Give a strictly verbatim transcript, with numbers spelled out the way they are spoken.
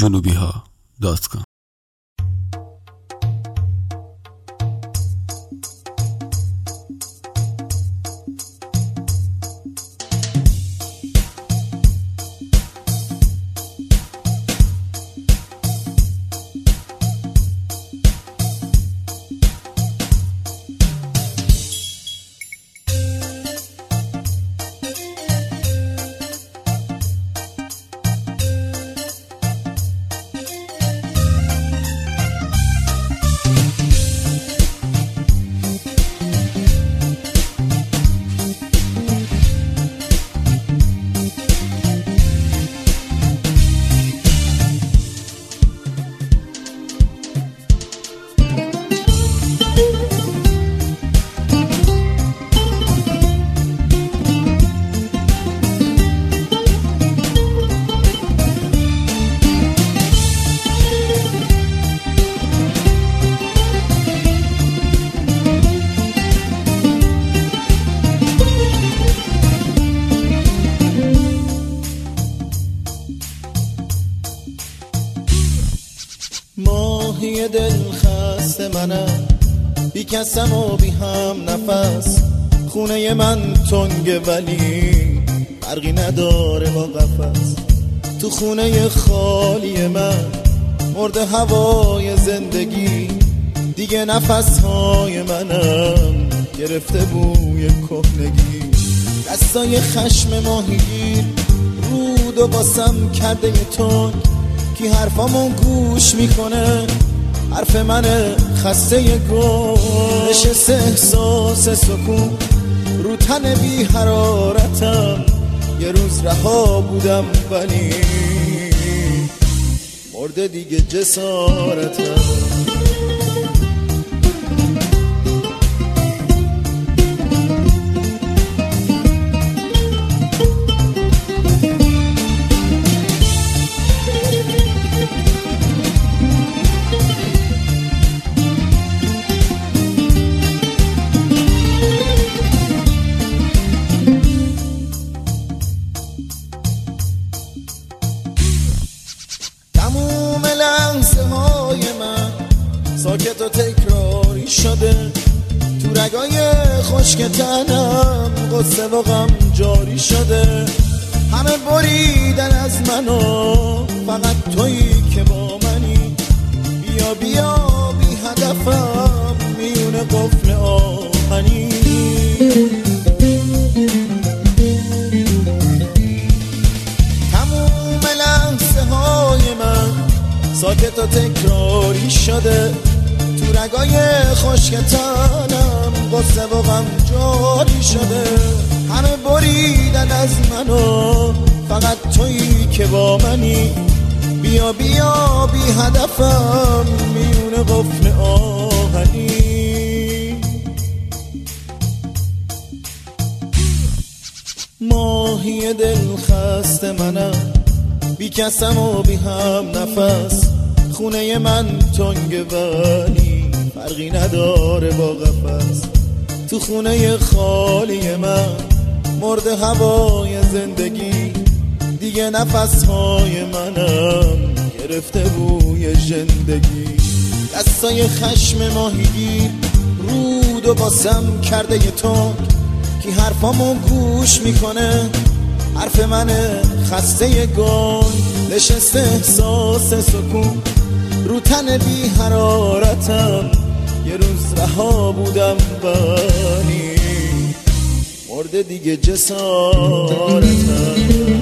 جنوبی ها دات کام. ماهی دل خسته منم، بی کسم و بی هم نفس. خونه من تنگه ولی فرقی نداره با قفس. تو خونه خالی من مرده هوای زندگی. دیگه نفسهای منم گرفته بوی کهنگی. دستای خشم ماهیگیر رود و باسم کرده یه تنگ. کی حرفامو گوش میکنه؟ حرف من خسته گل. نشسته احساس سکون رو تن بی حرارتم. یه روز رها بودم ولی مرده دیگه جسارتم. تموم لحظه های من ساکت و تکراری شده. تو رگای خشک تنم قصه و غم جاری شده. همه بریدن از منو، فقط تویی که با منی. بیا بیا بی هدفم میونه قفل آهنی. تموم لحظه های من ساکت و تکراری شده. تو رگای خشک تنم قصه و غم جاری شده. همه بریدن از منو، فقط تویی که با منی. بیا بیا بی هدفم میونه قفل آهنی. ماهی دل خسته منم، بی کسم و بی هم نفس. خونه من تنگه ولی فرقی نداره با قفس. تو خونه خالی من مرده هوای زندگی. دیگه نفسهای منم گرفته بوی زندگی. دستای خشم ماهیگیر رود و باسم کرده یه تنگ. کی حرفامو گوش میکنه؟ حرف من خسته گل. نشسته احساس سکون رو تن بی حرارتم. یه روز رها بودم ولی مرده دیگه جسارتم.